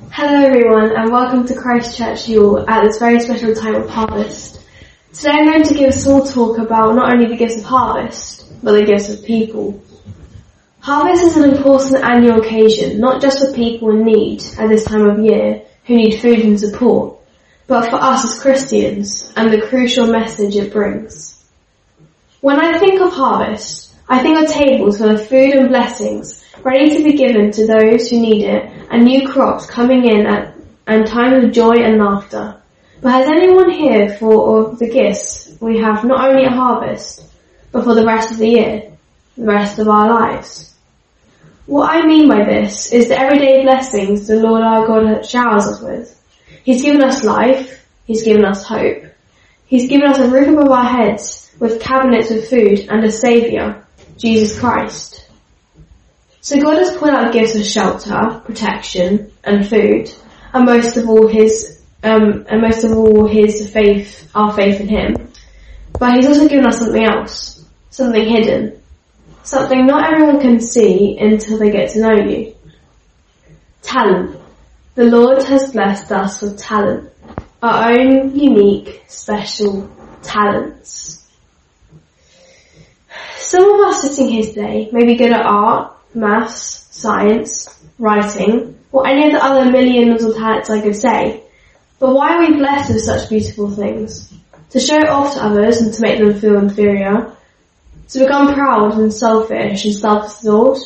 Hello everyone and welcome to Christ Church Yule at this very special time of harvest. Today I'm going to give a small talk about not only the gifts of harvest, but the gifts of people. Harvest is an important annual occasion, not just for people in need at this time of year who need food and support, but for us as Christians and the crucial message it brings. When I think of harvest, I think of tables full of food and blessings ready to be given to those who need it, and new crops coming in and times of joy and laughter. But has anyone here thought of the gifts we have not only at harvest, but for the rest of the year, the rest of our lives? What I mean by this is the everyday blessings the Lord our God showers us with. He's given us life, He's given us hope, He's given us a roof above our heads with cabinets of food and a Saviour, Jesus Christ. So God has poured out gifts of shelter, protection, and food, and most of all His faith, our faith in Him. But He's also given us something else, something hidden, something not everyone can see until they get to know you. Talent. The Lord has blessed us with talent, our own unique, special talents. Some of us sitting here today may be good at art, maths, science, writing, or any of the other millions of talents I could say. But why are we blessed with such beautiful things? To show it off to others and to make them feel inferior? To become proud and selfish and self-absorbed?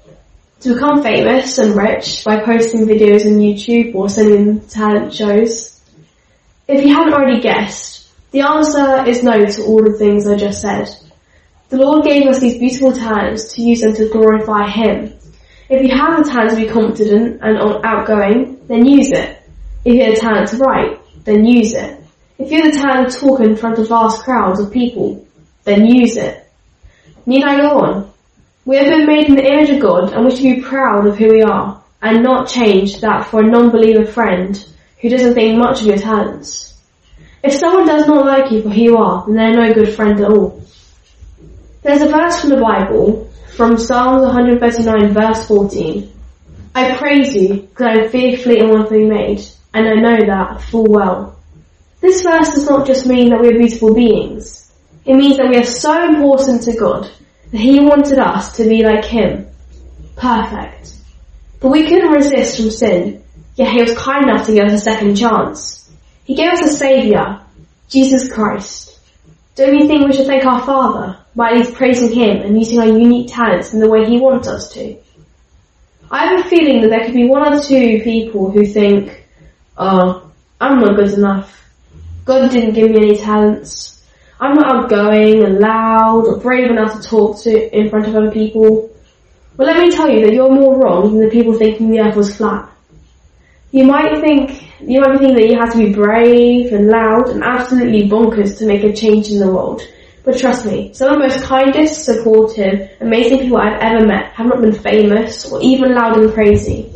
To become famous and rich by posting videos on YouTube or sending talent shows? If you haven't already guessed, the answer is no to all the things I just said. The Lord gave us these beautiful talents to use them to glorify Him. If you have the talent to be confident and outgoing, then use it. If you have the talent to write, then use it. If you have the talent to talk in front of vast crowds of people, then use it. Need I go on? We have been made in the image of God and we should be proud of who we are and not change that for a non-believer friend who doesn't think much of your talents. If someone does not like you for who you are, then they're no good friend at all. There's a verse from the Bible, from Psalms 139 verse 14. I praise you, because I am fearfully and wonderfully made, and I know that full well. This verse does not just mean that we are beautiful beings. It means that we are so important to God, that He wanted us to be like Him. Perfect. But we couldn't resist from sin, yet He was kind enough to give us a second chance. He gave us a Saviour, Jesus Christ. Don't you think we should thank our Father by at least praising Him and using our unique talents in the way He wants us to? I have a feeling that there could be one or two people who think, oh, I'm not good enough. God didn't give me any talents. I'm not outgoing and loud or brave enough to talk to in front of other people. Well, let me tell you that you're more wrong than the people thinking the earth was flat. You might think that you have to be brave and loud and absolutely bonkers to make a change in the world. But trust me, some of the most kindest, supportive, amazing people I've ever met have not been famous or even loud and crazy.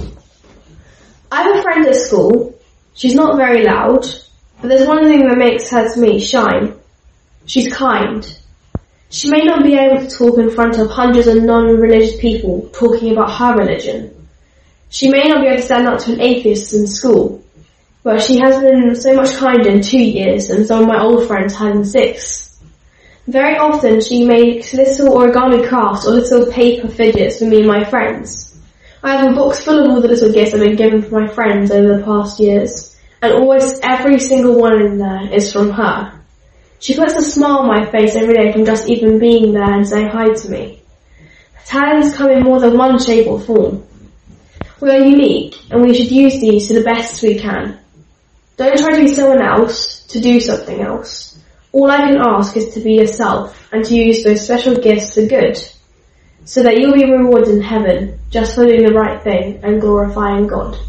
I have a friend at school. She's not very loud, but there's one thing that makes her to me shine. She's kind. She may not be able to talk in front of hundreds of non-religious people talking about her religion. She may not be able to stand up to an atheist in school, but she has been so much kinder in 2 years than some of my old friends had in 6. Very often she makes little origami crafts or little paper fidgets for me and my friends. I have a box full of all the little gifts I've been given from my friends over the past years, and almost every single one in there is from her. She puts a smile on my face every day from just even being there and saying hi to me. Talents come in more than one shape or form. We are unique, and we should use these to the best we can. Don't try to be someone else to do something else. All I can ask is to be yourself and to use those special gifts for good, so that you'll be rewarded in heaven just for doing the right thing and glorifying God.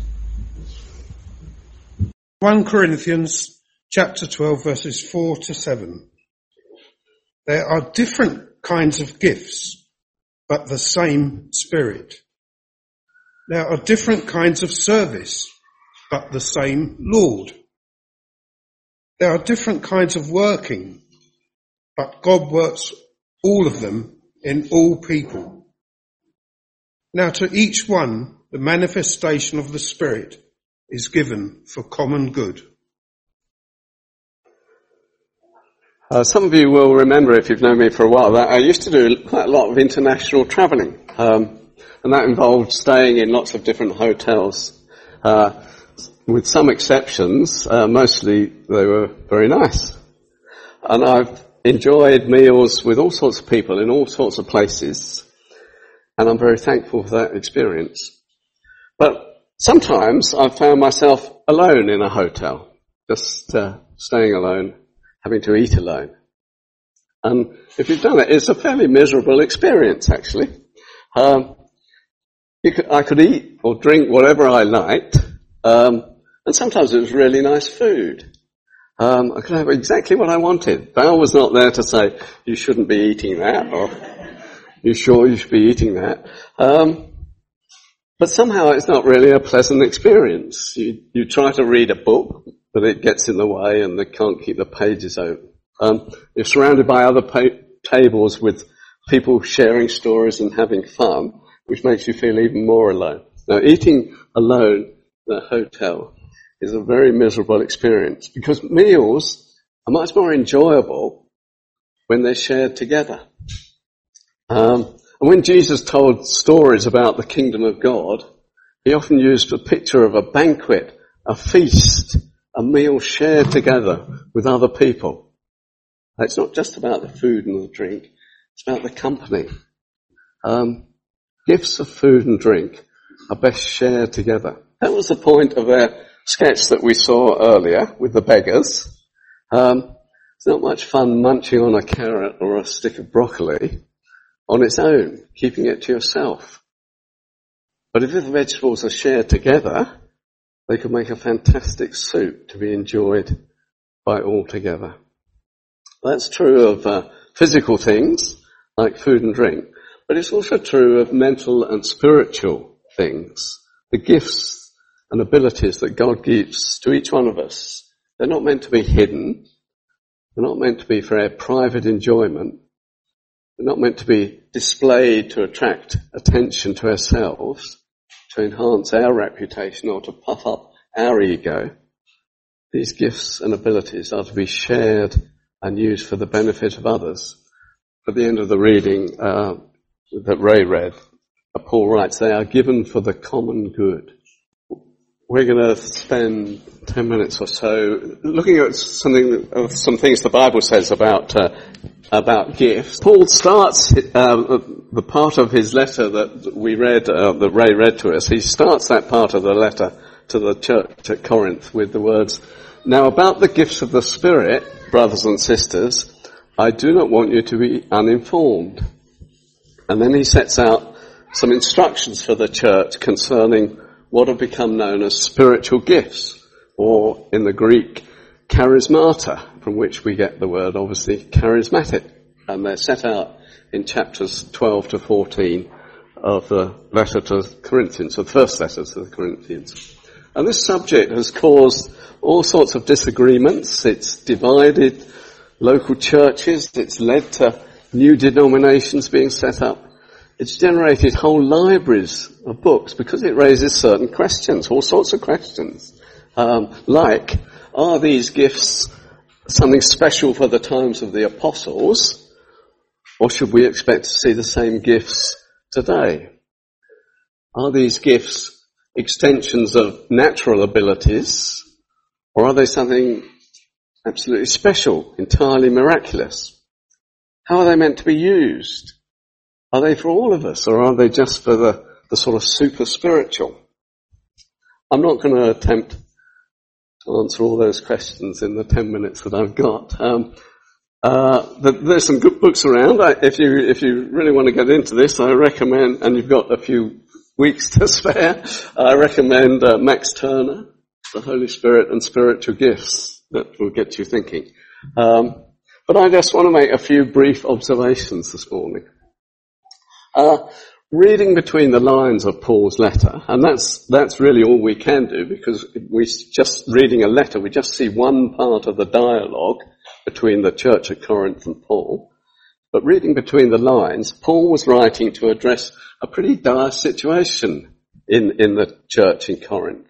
1 Corinthians chapter 12 verses 4 to 7. There are different kinds of gifts, but the same Spirit. There are different kinds of service, but the same Lord. There are different kinds of working, but God works all of them in all people. Now to each one the manifestation of the Spirit is given for common good. Some of you will remember, if you've known me for a while, that I used to do quite a lot of international travelling, and that involved staying in lots of different hotels. With some exceptions, mostly they were very nice. And I've enjoyed meals with all sorts of people in all sorts of places, and I'm very thankful for that experience. But sometimes I've found myself alone in a hotel, just staying alone, having to eat alone. And if you've done it, it's a fairly miserable experience, actually. I could eat or drink whatever I liked, and sometimes it was really nice food. I could have exactly what I wanted. Val was not there to say, you shouldn't be eating that, or you sure you should be eating that. But somehow it's not really a pleasant experience. You try to read a book, but it gets in the way and they can't keep the pages open. You're surrounded by other tables with people sharing stories and having fun, which makes you feel even more alone. Now, eating alone in a hotel is a very miserable experience because meals are much more enjoyable when they're shared together. And when Jesus told stories about the kingdom of God, he often used a picture of a banquet, a feast, a meal shared together with other people. It's not just about the food and the drink, it's about the company. Gifts of food and drink are best shared together. That was the point of their sketch that we saw earlier with the beggars. It's not much fun munching on a carrot or a stick of broccoli on its own, keeping it to yourself. But if the vegetables are shared together, they could make a fantastic soup to be enjoyed by all together. That's true of physical things like food and drink, but it's also true of mental and spiritual things. The gifts and abilities that God gives to each one of us, they're not meant to be hidden. They're not meant to be for our private enjoyment. They're not meant to be displayed to attract attention to ourselves, to enhance our reputation or to puff up our ego. These gifts and abilities are to be shared and used for the benefit of others. At the end of the reading that Ray read, Paul writes, they are given for the common good. We're going to spend 10 minutes or so looking at some things the Bible says about gifts. Paul starts the part of his letter that we read, that Ray read to us. He starts that part of the letter to the church at Corinth with the words, "Now about the gifts of the Spirit, brothers and sisters, I do not want you to be uninformed." And then he sets out some instructions for the church concerning what have become known as spiritual gifts, or in the Greek, charismata, from which we get the word, obviously, charismatic. And they're set out in chapters 12 to 14 of the letter to the Corinthians, or the first letter to the Corinthians. And this subject has caused all sorts of disagreements. It's divided local churches. It's led to new denominations being set up. It's generated whole libraries of books because it raises certain questions, all sorts of questions. Like, are these gifts something special for the times of the apostles, or should we expect to see the same gifts today? Are these gifts extensions of natural abilities, or are they something absolutely special, entirely miraculous? How are they meant to be used? Are they for all of us, or are they just for the sort of super spiritual? I'm not going to attempt to answer all those questions in the 10 minutes that I've got. There's some good books around. If you really want to get into this, I recommend, and you've got a few weeks to spare, I recommend Max Turner, The Holy Spirit and Spiritual Gifts. That will get you thinking. But I just want to make a few brief observations this morning. Reading between the lines of Paul's letter, and that's really all we can do, because we just reading a letter, we just see one part of the dialogue between the church at Corinth and Paul. But reading between the lines, Paul was writing to address a pretty dire situation in the church in Corinth.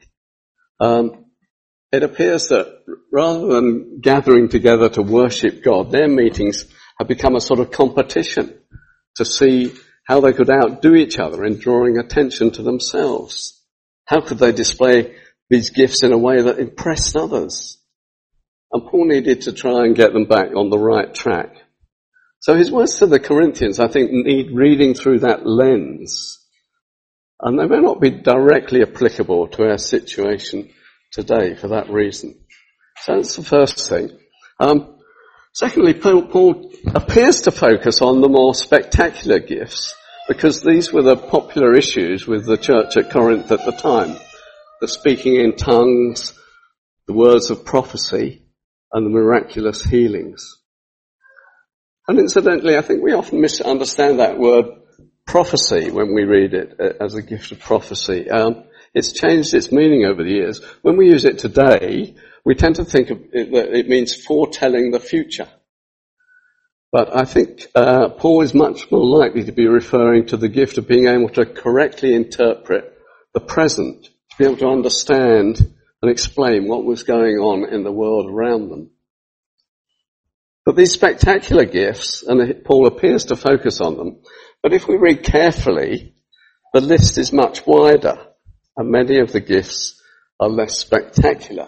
It appears that rather than gathering together to worship God, their meetings have become a sort of competition to see how they could outdo each other in drawing attention to themselves. How could they display these gifts in a way that impressed others? And Paul needed to try and get them back on the right track. So his words to the Corinthians, I think, need reading through that lens. And they may not be directly applicable to our situation today for that reason. So that's the first thing. Secondly, Paul appears to focus on the more spectacular gifts because these were the popular issues with the church at Corinth at the time. The speaking in tongues, the words of prophecy, and the miraculous healings. And incidentally, I think we often misunderstand that word prophecy when we read it as a gift of prophecy. It's changed its meaning over the years. When we use it today, we tend to think of it, that it means foretelling the future. But I think Paul is much more likely to be referring to the gift of being able to correctly interpret the present, to be able to understand and explain what was going on in the world around them. But these spectacular gifts, and Paul appears to focus on them, but if we read carefully, the list is much wider, and many of the gifts are less spectacular.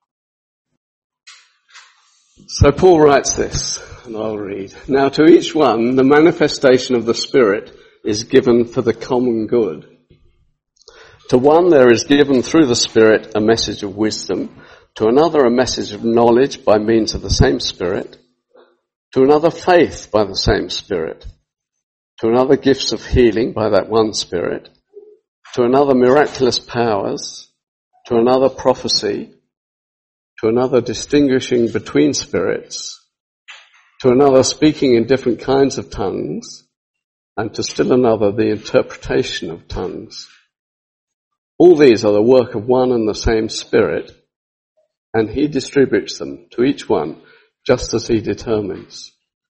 So Paul writes this, and I'll read. Now to each one, the manifestation of the Spirit is given for the common good. To one there is given through the Spirit a message of wisdom, to another a message of knowledge by means of the same Spirit, to another faith by the same Spirit, to another gifts of healing by that one Spirit, to another miraculous powers, to another prophecy, to another distinguishing between spirits, to another speaking in different kinds of tongues, and to still another the interpretation of tongues. All these are the work of one and the same Spirit, and he distributes them to each one just as he determines.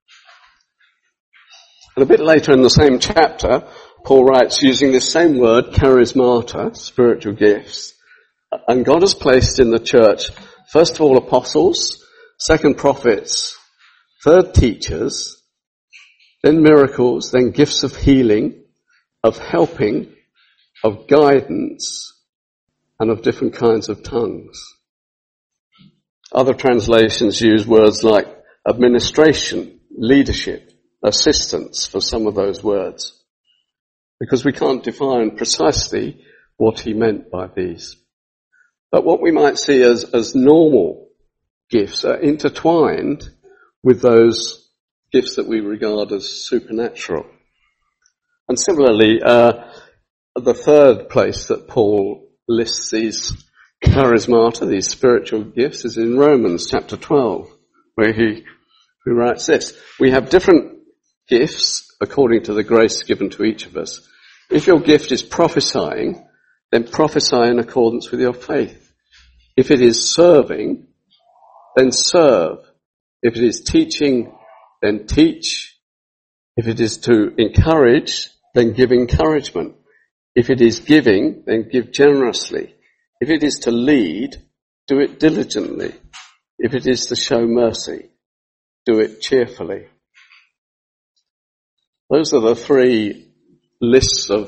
And a bit later in the same chapter, Paul writes using this same word, charismata, spiritual gifts, and God has placed in the church, first of all, apostles, second, prophets, third, teachers, then miracles, then gifts of healing, of helping, of guidance, and of different kinds of tongues. Other translations use words like administration, leadership, assistance for some of those words, because we can't define precisely what he meant by these. But what we might see as normal gifts are intertwined with those gifts that we regard as supernatural. And similarly, the third place that Paul lists these charismata, these spiritual gifts, is in Romans chapter 12, where he writes this. We have different gifts according to the grace given to each of us. If your gift is prophesying, then prophesy in accordance with your faith. If it is serving, then serve. If it is teaching, then teach. If it is to encourage, then give encouragement. If it is giving, then give generously. If it is to lead, do it diligently. If it is to show mercy, do it cheerfully. Those are the three lists of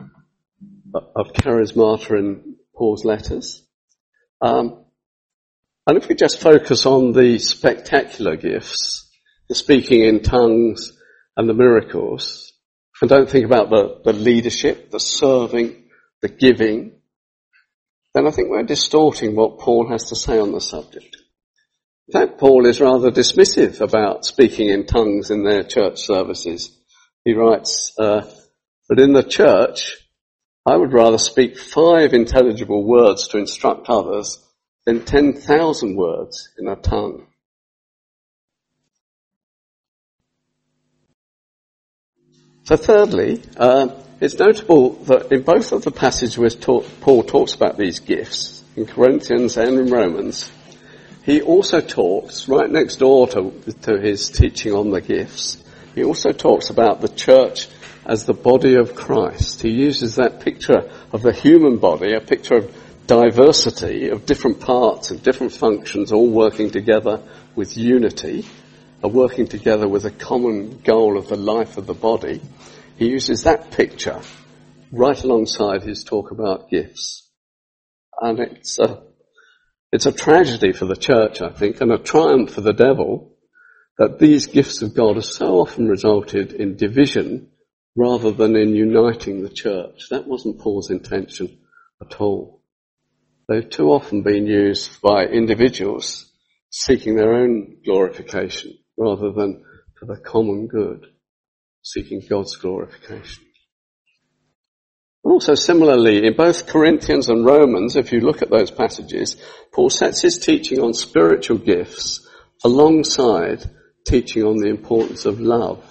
charismata in Paul's letters. And if we just focus on the spectacular gifts, the speaking in tongues and the miracles, and don't think about the leadership, the serving, the giving, then I think we're distorting what Paul has to say on the subject. In fact, Paul is rather dismissive about speaking in tongues in their church services. He writes, but in the church, I would rather speak 5 intelligible words to instruct others than 10,000 words in a tongue. So thirdly, it's notable that in both of the passages where Paul talks about these gifts, in Corinthians and in Romans, he also talks, right next door to his teaching on the gifts, he also talks about the church as the body of Christ. He uses that picture of the human body, a picture of diversity, of different parts and different functions all working together with unity, working together with a common goal of the life of the body. He uses that picture right alongside his talk about gifts. And it's a tragedy for the church, I think, and a triumph for the devil that these gifts of God have so often resulted in division rather than in uniting the church. That wasn't Paul's intention at all. They've too often been used by individuals seeking their own glorification rather than for the common good, seeking God's glorification. Also similarly, in both Corinthians and Romans, if you look at those passages, Paul sets his teaching on spiritual gifts alongside teaching on the importance of love.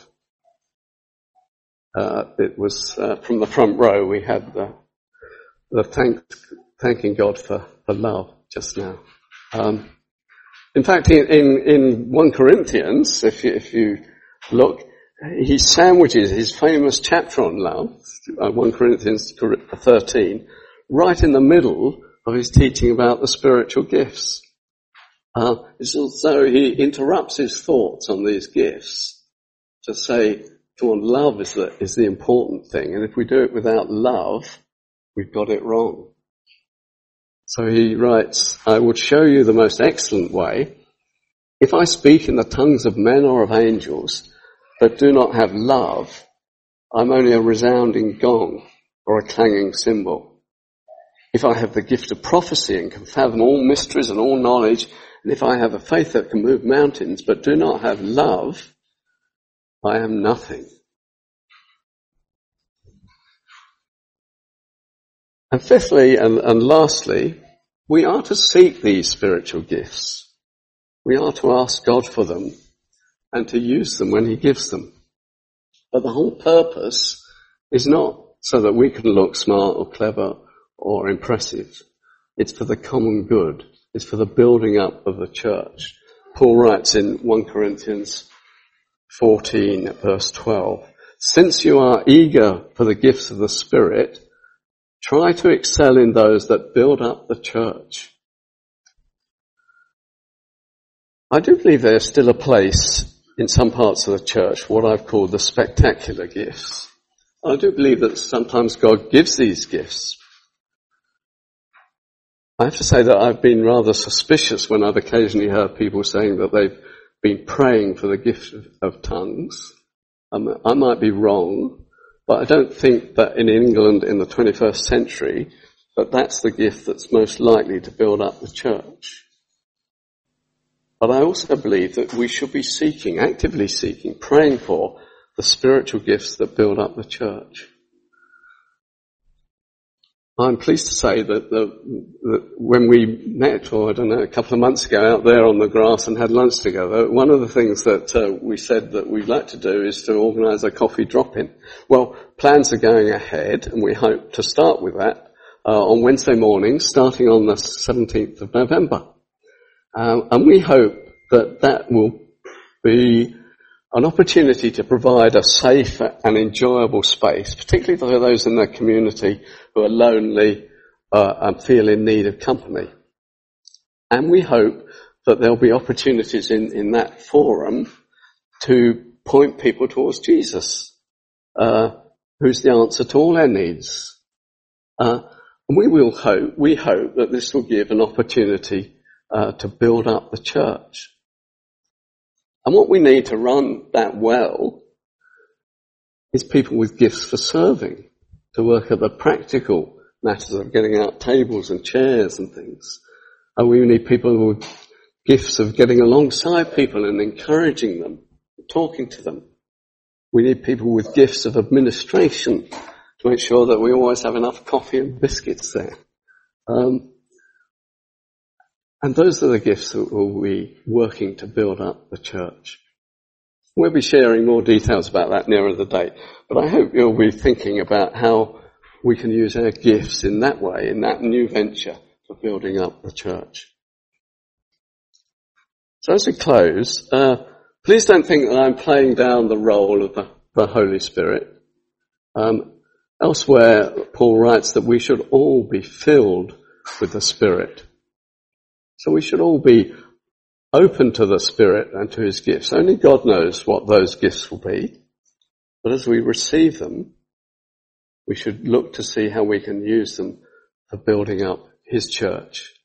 It was from the front row we had the thanking God for love just now. In fact, in 1 Corinthians, if you look, he sandwiches his famous chapter on love, 1 Corinthians 13, right in the middle of his teaching about the spiritual gifts. It's as though he interrupts his thoughts on these gifts to say, come on, love is the important thing, and if we do it without love, we've got it wrong. So he writes, I would show you the most excellent way. If I speak in the tongues of men or of angels, but do not have love, I'm only a resounding gong or a clanging cymbal. If I have the gift of prophecy and can fathom all mysteries and all knowledge, and if I have a faith that can move mountains, but do not have love, I am nothing. And fifthly and lastly, we are to seek these spiritual gifts. We are to ask God for them and to use them when he gives them. But the whole purpose is not so that we can look smart or clever or impressive. It's for the common good. It's for the building up of the church. Paul writes in 1 Corinthians 14 verse 12, since you are eager for the gifts of the Spirit, try to excel in those that build up the church. I do believe there's still a place in some parts of the church for what I've called the spectacular gifts. I do believe that sometimes God gives these gifts. I have to say that I've been rather suspicious when I've occasionally heard people saying that they've been praying for the gift of tongues. I might be wrong, but I don't think that in England in the 21st century that that's the gift that's most likely to build up the church. But I also believe that we should be actively seeking, praying for the spiritual gifts that build up the church. I'm pleased to say that when we met, or I don't know, a couple of months ago out there on the grass and had lunch together, one of the things that we said that we'd like to do is to organise a coffee drop-in. Well, plans are going ahead, and we hope to start with that on Wednesday morning, starting on the 17th of November. And we hope that will be an opportunity to provide a safe and enjoyable space, particularly for those in the community who are lonely and feel in need of company. And we hope that there'll be opportunities in that forum to point people towards Jesus, who's the answer to all their needs. And we hope that this will give an opportunity to build up the church. And what we need to run that well is people with gifts for serving, to work at the practical matters of getting out tables and chairs and things. And we need people with gifts of getting alongside people and encouraging them, talking to them. We need people with gifts of administration to make sure that we always have enough coffee and biscuits there. And those are the gifts that we'll be working to build up the church. We'll be sharing more details about that nearer the date, but I hope you'll be thinking about how we can use our gifts in that way, in that new venture for building up the church. So as we close, please don't think that I'm playing down the role of the Holy Spirit. Elsewhere, Paul writes that we should all be filled with the Spirit. So we should all be open to the Spirit and to his gifts. Only God knows what those gifts will be. But as we receive them, we should look to see how we can use them for building up his church